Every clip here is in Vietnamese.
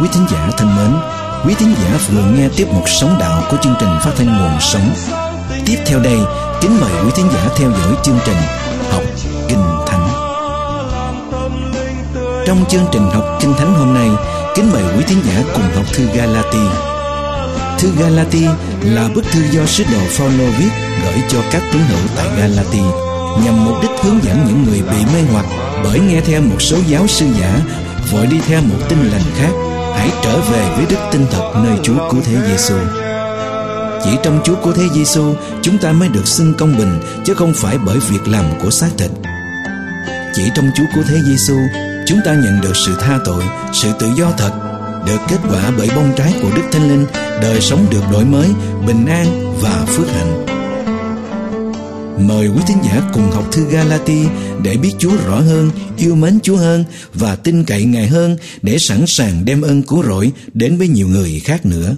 quý thính giả thân mến, quý thính giả vừa nghe tiếp mục Sống Đạo của chương trình phát thanh Nguồn Sống. Tiếp theo đây, kính mời quý thính giả theo dõi chương trình Học Kinh Thánh. Trong chương trình Học Kinh Thánh hôm nay, kính mời quý thính giả cùng học thư Galati. Thư Galati là bức thư do sứ đồ Phaolô viết gửi cho các tín hữu tại Galati, nhằm mục đích hướng dẫn những người bị mê hoặc bởi nghe theo một số giáo sư giả, vội đi theo một tin lành khác, hãy trở về với đức tin thật nơi Chúa Cứu Thế Giêsu. Chỉ trong Chúa Cứu Thế Giêsu chúng ta mới được xưng công bình, chứ không phải bởi việc làm của xác thịt. Chỉ trong Chúa Cứu Thế Giêsu chúng ta nhận được sự tha tội, sự tự do thật, được kết quả bởi bông trái của Đức Thánh Linh, đời sống được đổi mới, bình an và phước hạnh. Mời quý thính giả cùng học thư Galati để biết Chúa rõ hơn, yêu mến Chúa hơn và tin cậy Ngài hơn, để sẵn sàng đem ơn cứu rỗi đến với nhiều người khác nữa.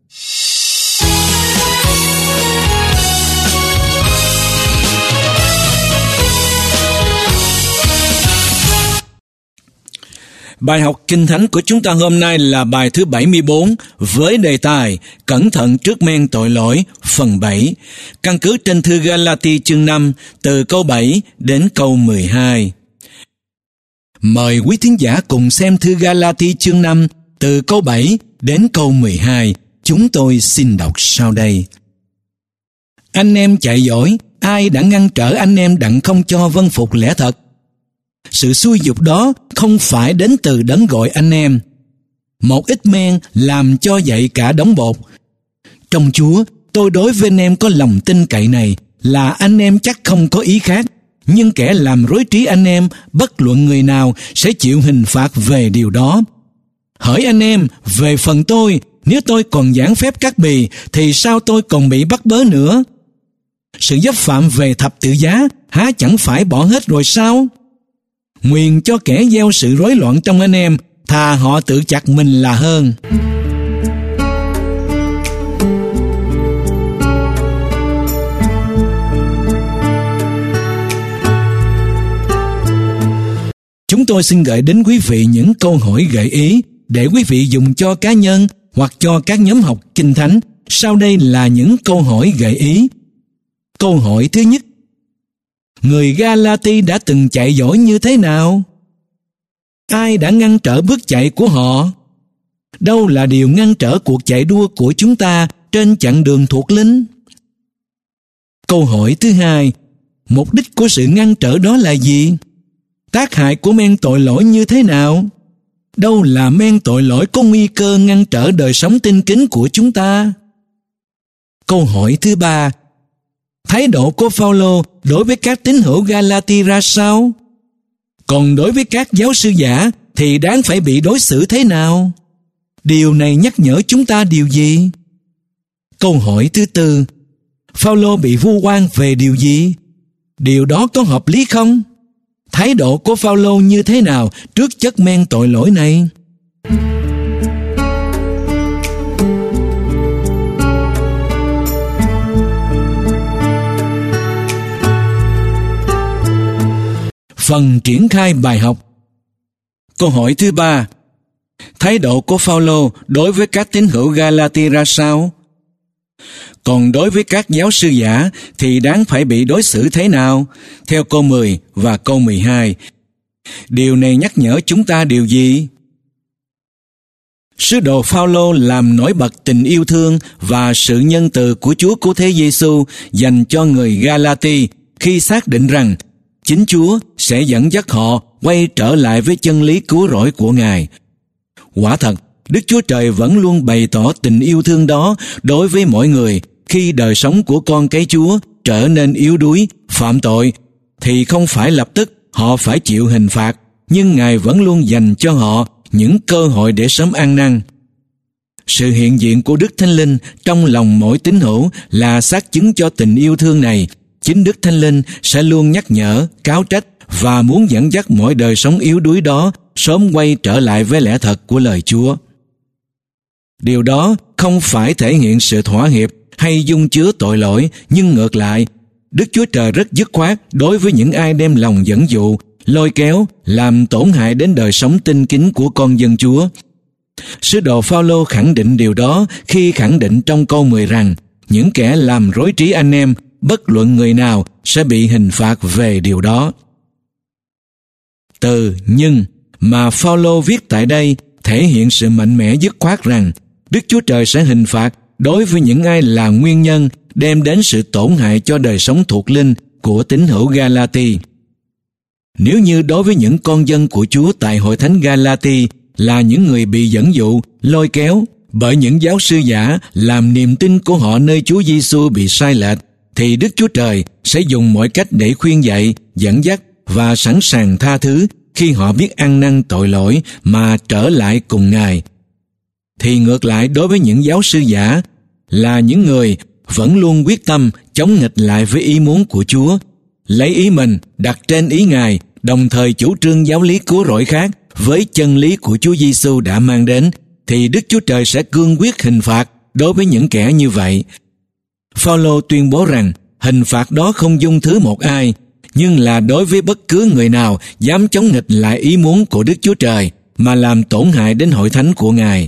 Bài học Kinh Thánh của chúng ta hôm nay là bài thứ 74 với đề tài Cẩn thận trước men tội lỗi phần 7, căn cứ trên thư Galati chương 5 từ câu 7 đến câu 12. Mời quý thính giả cùng xem thư Galati chương 5 từ câu 7 đến câu 12. Chúng tôi xin đọc sau đây. Anh em chạy giỏi, ai đã ngăn trở anh em đặng không cho vâng phục lẽ thật? Sự xúi giục đó không phải đến từ đấng gọi anh em. Một ít men làm cho dậy cả đống bột. Trong Chúa, tôi đối với anh em có lòng tin cậy này là anh em chắc không có ý khác, nhưng kẻ làm rối trí anh em, bất luận người nào, sẽ chịu hình phạt về điều đó. Hỡi anh em, về phần tôi, nếu tôi còn giảng phép cắt bì, thì sao tôi còn bị bắt bớ nữa? Sự dấp phạm về thập tự giá, há chẳng phải bỏ hết rồi sao? Nguyền cho kẻ gieo sự rối loạn trong anh em, thà họ tự chặt mình là hơn. Chúng tôi xin gửi đến quý vị những câu hỏi gợi ý để quý vị dùng cho cá nhân hoặc cho các nhóm học Kinh Thánh. Sau đây là những câu hỏi gợi ý. Câu hỏi thứ nhất: người Galati đã từng chạy giỏi như thế nào? Ai đã ngăn trở bước chạy của họ? Đâu là điều ngăn trở cuộc chạy đua của chúng ta trên chặng đường thuộc linh? Câu hỏi thứ hai: mục đích của sự ngăn trở đó là gì? Tác hại của men tội lỗi như thế nào? Đâu là men tội lỗi có nguy cơ ngăn trở đời sống tin kính của chúng ta? Câu hỏi thứ ba: thái độ của Phaolô đối với các tín hữu Galati ra sao? Còn đối với các giáo sư giả thì đáng phải bị đối xử thế nào? Điều này nhắc nhở chúng ta điều gì? Câu hỏi thứ tư: Phaolô bị vu oan về điều gì? Điều đó có hợp lý không? Thái độ của Phaolô như thế nào trước chất men tội lỗi này? Phần triển khai bài học. Câu hỏi thứ ba: thái độ của Phaolô đối với các tín hữu Galati ra sao? Còn đối với các giáo sư giả thì đáng phải bị đối xử thế nào? Theo câu 10 và câu 12. Điều này nhắc nhở chúng ta điều gì? Sứ đồ Phaolô làm nổi bật tình yêu thương và sự nhân từ của Chúa Cứu Thế Giêsu dành cho người Galati khi xác định rằng chính Chúa sẽ dẫn dắt họ quay trở lại với chân lý cứu rỗi của Ngài. Quả thật, Đức Chúa Trời vẫn luôn bày tỏ tình yêu thương đó đối với mỗi người. Khi đời sống của con cái Chúa trở nên yếu đuối, phạm tội, thì không phải lập tức họ phải chịu hình phạt, nhưng Ngài vẫn luôn dành cho họ những cơ hội để sớm ăn năn. Sự hiện diện của Đức Thánh Linh trong lòng mỗi tín hữu là xác chứng cho tình yêu thương này. Chính Đức Thánh Linh sẽ luôn nhắc nhở, cáo trách và muốn dẫn dắt mỗi đời sống yếu đuối đó sớm quay trở lại với lẽ thật của lời Chúa. Điều đó không phải thể hiện sự thỏa hiệp hay dung chứa tội lỗi, nhưng ngược lại, Đức Chúa Trời rất dứt khoát đối với những ai đem lòng dẫn dụ, lôi kéo, làm tổn hại đến đời sống tinh kính của con dân Chúa. Sứ đồ Phao-lô khẳng định điều đó khi khẳng định trong câu 10 rằng những kẻ làm rối trí anh em, bất luận người nào, sẽ bị hình phạt về điều đó. Từ nhưng mà Phao-lô viết tại đây thể hiện sự mạnh mẽ dứt khoát rằng Đức Chúa Trời sẽ hình phạt đối với những ai là nguyên nhân đem đến sự tổn hại cho đời sống thuộc linh của tín hữu Ga-la-ti. Nếu như đối với những con dân của Chúa tại hội thánh Ga-la-ti là những người bị dẫn dụ, lôi kéo bởi những giáo sư giả làm niềm tin của họ nơi Chúa Giêsu bị sai lệch, thì Đức Chúa Trời sẽ dùng mọi cách để khuyên dạy, dẫn dắt và sẵn sàng tha thứ khi họ biết ăn năn tội lỗi mà trở lại cùng Ngài. Thì ngược lại, đối với những giáo sư giả là những người vẫn luôn quyết tâm chống nghịch lại với ý muốn của Chúa, lấy ý mình đặt trên ý Ngài, đồng thời chủ trương giáo lý cứu rỗi khác với chân lý của Chúa Giêsu đã mang đến, thì Đức Chúa Trời sẽ cương quyết hình phạt đối với những kẻ như vậy. Phao-lô tuyên bố rằng hình phạt đó không dung thứ một ai, nhưng là đối với bất cứ người nào dám chống nghịch lại ý muốn của Đức Chúa Trời mà làm tổn hại đến hội thánh của Ngài.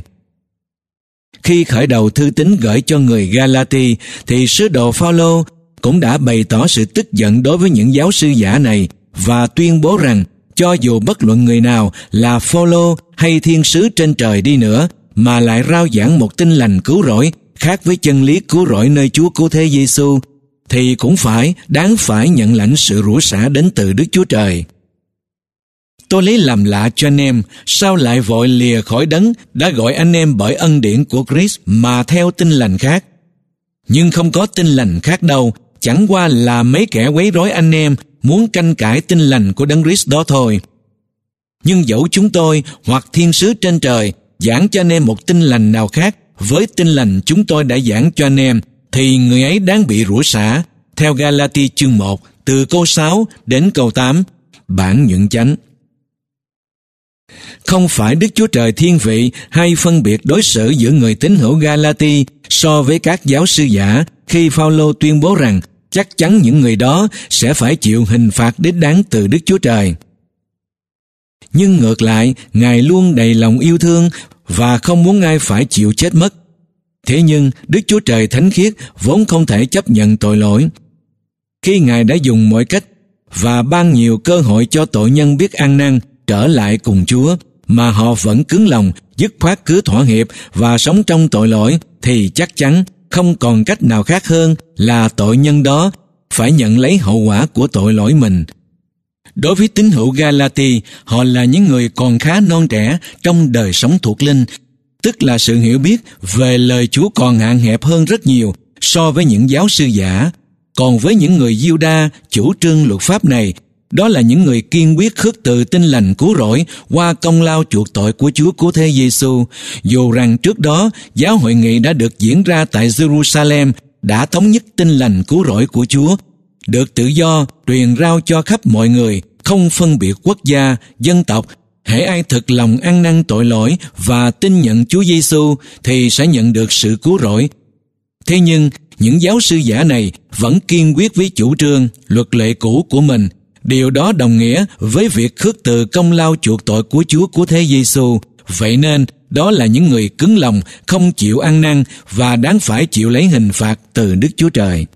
Khi khởi đầu thư tín gửi cho người Ga-la-ti, thì sứ đồ Phao-lô cũng đã bày tỏ sự tức giận đối với những giáo sư giả này và tuyên bố rằng cho dù bất luận người nào là Phao-lô hay thiên sứ trên trời đi nữa mà lại rao giảng một tin lành cứu rỗi khác với chân lý cứu rỗi nơi Chúa Cứu Thế Giêsu, thì cũng đáng phải nhận lãnh sự rủa xả đến từ Đức Chúa Trời. Tôi lấy làm lạ cho anh em, sao lại vội lìa khỏi đấng đã gọi anh em bởi ân điển của Christ mà theo tin lành khác? Nhưng không có tin lành khác đâu, chẳng qua là mấy kẻ quấy rối anh em muốn tranh cãi tin lành của đấng Christ đó thôi. Nhưng dẫu chúng tôi hoặc thiên sứ trên trời giảng cho anh em một tin lành nào khác với tin lành chúng tôi đã giảng cho anh em, thì người ấy đáng bị rủa xả. Theo Ga-la-ti chương 1, từ câu 6 đến câu 8, bản nhuận chánh. Không phải Đức Chúa Trời thiên vị hay phân biệt đối xử giữa người tín hữu Ga-la-ti so với các giáo sư giả khi Phao-lô tuyên bố rằng chắc chắn những người đó sẽ phải chịu hình phạt đích đáng từ Đức Chúa Trời. Nhưng ngược lại, Ngài luôn đầy lòng yêu thương và không muốn ai phải chịu chết mất. Thế nhưng Đức Chúa Trời thánh khiết vốn không thể chấp nhận tội lỗi. Khi Ngài đã dùng mọi cách và ban nhiều cơ hội cho tội nhân biết ăn năn trở lại cùng Chúa, mà họ vẫn cứng lòng, dứt khoát cứ thỏa hiệp và sống trong tội lỗi, thì chắc chắn không còn cách nào khác hơn là tội nhân đó phải nhận lấy hậu quả của tội lỗi mình. Đối với tín hữu Ga-la-ti, họ là những người còn khá non trẻ trong đời sống thuộc linh, tức là sự hiểu biết về lời Chúa còn hạn hẹp hơn rất nhiều so với những giáo sư giả. Còn với những người Giu-đa chủ trương luật pháp này, đó là những người kiên quyết khước từ tin lành cứu rỗi qua công lao chuộc tội của Chúa Cứu Thế Giêsu. Dù rằng trước đó giáo hội nghị đã được diễn ra tại Jerusalem đã thống nhất tin lành cứu rỗi của Chúa, được tự do truyền rao cho khắp mọi người, không phân biệt quốc gia, dân tộc. Hễ ai thực lòng ăn năn tội lỗi và tin nhận Chúa Giêsu thì sẽ nhận được sự cứu rỗi. Thế nhưng những giáo sư giả này vẫn kiên quyết với chủ trương, luật lệ cũ của mình. Điều đó đồng nghĩa với việc khước từ công lao chuộc tội của Chúa Cứu Thế Giêsu. Vậy nên đó là những người cứng lòng, không chịu ăn năn và đáng phải chịu lấy hình phạt từ Đức Chúa Trời.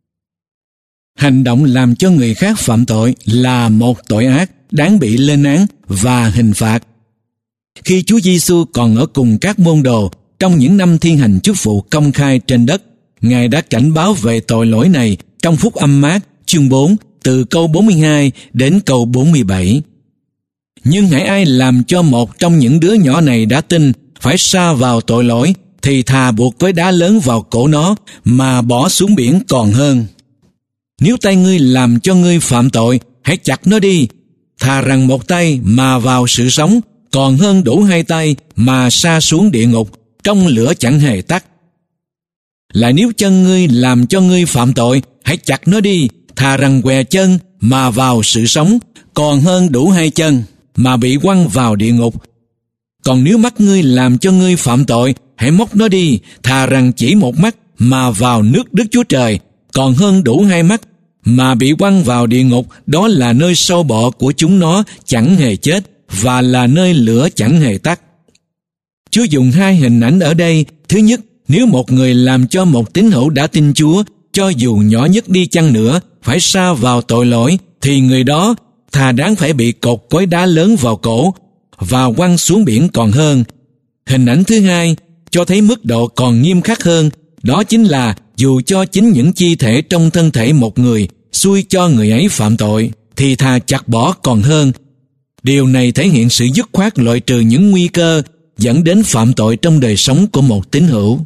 Hành động làm cho người khác phạm tội là một tội ác đáng bị lên án và hình phạt. Khi Chúa Giêsu còn ở cùng các môn đồ trong những năm thi hành chức vụ công khai trên đất, Ngài đã cảnh báo về tội lỗi này trong Phúc Âm Mác chương 4 từ câu 42 đến câu 47. Nhưng hễ ai làm cho một trong những đứa nhỏ này đã tin phải sa vào tội lỗi, thì thà buộc với đá lớn vào cổ nó mà bỏ xuống biển còn hơn. Nếu tay ngươi làm cho ngươi phạm tội, hãy chặt nó đi. Thà rằng một tay mà vào sự sống, còn hơn đủ hai tay mà sa xuống địa ngục, trong lửa chẳng hề tắt. Lại nếu chân ngươi làm cho ngươi phạm tội, hãy chặt nó đi. Thà rằng què chân mà vào sự sống, còn hơn đủ hai chân mà bị quăng vào địa ngục. Còn nếu mắt ngươi làm cho ngươi phạm tội, hãy móc nó đi. Thà rằng chỉ một mắt mà vào nước Đức Chúa Trời, còn hơn đủ hai mắt mà bị quăng vào địa ngục. Đó là nơi sâu bọ của chúng nó chẳng hề chết, và là nơi lửa chẳng hề tắt. Chúa dùng hai hình ảnh ở đây. Thứ nhất, nếu một người làm cho một tín hữu đã tin Chúa, cho dù nhỏ nhất đi chăng nữa, phải sa vào tội lỗi, thì người đó thà đáng phải bị cột cối đá lớn vào cổ và quăng xuống biển còn hơn. Hình ảnh thứ hai cho thấy mức độ còn nghiêm khắc hơn, đó chính là dù cho chính những chi thể trong thân thể một người xui cho người ấy phạm tội, thì thà chặt bỏ còn hơn. Điều này thể hiện sự dứt khoát loại trừ những nguy cơ dẫn đến phạm tội trong đời sống của một tín hữu.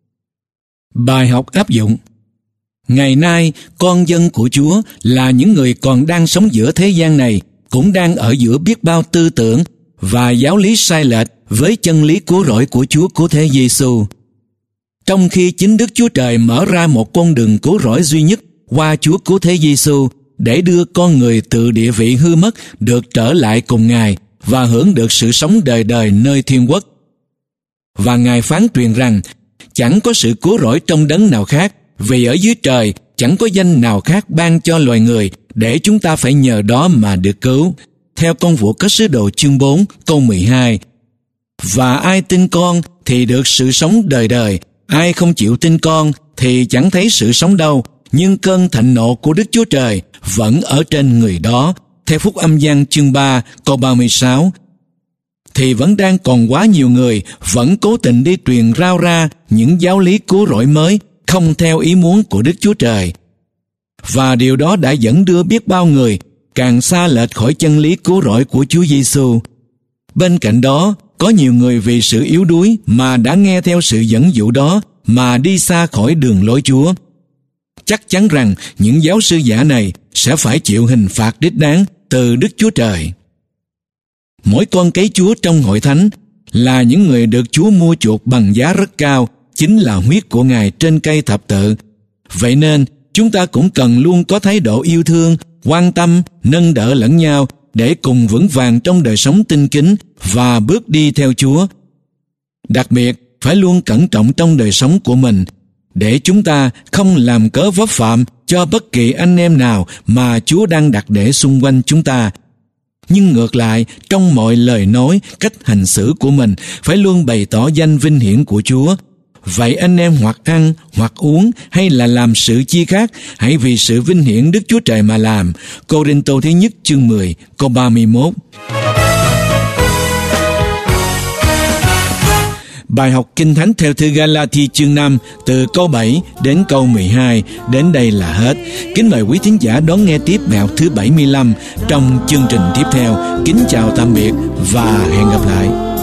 Bài học áp dụng. Ngày nay, con dân của Chúa là những người còn đang sống giữa thế gian này, cũng đang ở giữa biết bao tư tưởng và giáo lý sai lệch với chân lý cứu rỗi của Chúa Cứu Thế Giêsu. Trong khi chính Đức Chúa Trời mở ra một con đường cứu rỗi duy nhất qua Chúa Cứu Thế Giêsu để đưa con người từ địa vị hư mất được trở lại cùng Ngài và hưởng được sự sống đời đời nơi thiên quốc. Và Ngài phán truyền rằng chẳng có sự cứu rỗi trong đấng nào khác, vì ở dưới trời chẳng có danh nào khác ban cho loài người để chúng ta phải nhờ đó mà được cứu. Theo Công vụ Các Sứ Đồ chương 4 câu 12. Và ai tin con thì được sự sống đời đời, ai không chịu tin con thì chẳng thấy sự sống đâu, nhưng cơn thịnh nộ của Đức Chúa Trời vẫn ở trên người đó. Theo Phúc Âm Giăng chương 3 câu 36. Thì vẫn đang còn quá nhiều người vẫn cố tình đi truyền rao ra những giáo lý cứu rỗi mới không theo ý muốn của Đức Chúa Trời. Và điều đó đã dẫn đưa biết bao người càng xa lệch khỏi chân lý cứu rỗi của Chúa Giêsu. Bên cạnh đó, có nhiều người vì sự yếu đuối mà đã nghe theo sự dẫn dụ đó mà đi xa khỏi đường lối Chúa. Chắc chắn rằng những giáo sư giả này sẽ phải chịu hình phạt đích đáng từ Đức Chúa Trời. Mỗi con cái Chúa trong hội thánh là những người được Chúa mua chuộc bằng giá rất cao, chính là huyết của Ngài trên cây thập tự. Vậy nên, chúng ta cũng cần luôn có thái độ yêu thương, quan tâm, nâng đỡ lẫn nhau để cùng vững vàng trong đời sống tinh kính và bước đi theo Chúa. Đặc biệt, phải luôn cẩn trọng trong đời sống của mình, để chúng ta không làm cớ vấp phạm cho bất kỳ anh em nào mà Chúa đang đặt để xung quanh chúng ta. Nhưng ngược lại, trong mọi lời nói, cách hành xử của mình phải luôn bày tỏ danh vinh hiển của Chúa. Vậy anh em hoặc ăn, hoặc uống, hay là làm sự chi khác, hãy vì sự vinh hiển Đức Chúa Trời mà làm. Cô-rinh-tô thứ nhất chương 10, câu 31. Bài học Kinh Thánh theo thư Ga-la-thi chương 5 từ câu 7 đến câu 12 đến đây là hết. Kính mời quý thính giả đón nghe tiếp bài học thứ 75 trong chương trình tiếp theo. Kính chào tạm biệt và hẹn gặp lại.